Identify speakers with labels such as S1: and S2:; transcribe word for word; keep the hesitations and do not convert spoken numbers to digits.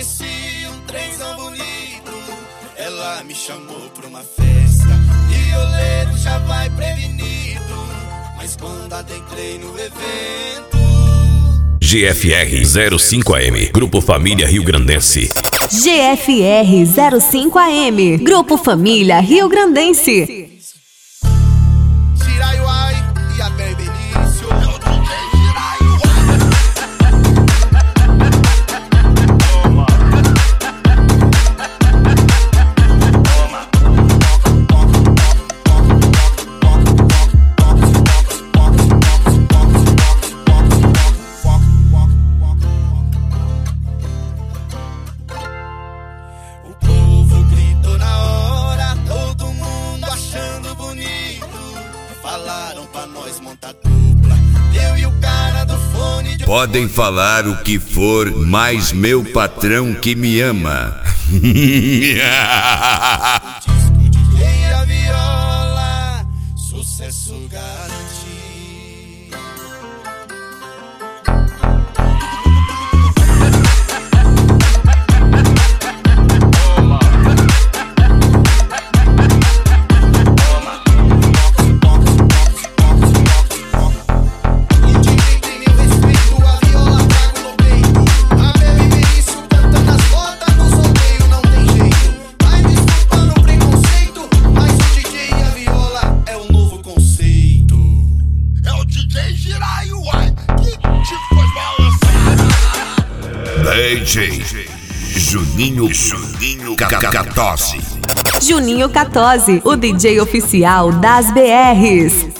S1: conheci um trenzão bonito, ela me chamou pra uma festa. Violeiro já vai prevenido, mas quando adentrei no evento.
S2: G F R zero cinco A M, Grupo Família Riograndense.
S3: G F R zero cinco A M, Grupo Família Riograndense.
S1: Jiraiuai e a Benício. Falaram pra nós montar dupla, eu e o cara do fone de...
S4: Podem falar o que for, mas meu patrão que me ama.
S1: O disco D J e a viola, sucesso garantido.
S4: D J Juninho Juninho Catose.
S3: Juninho Catose, o D J oficial das B Rs.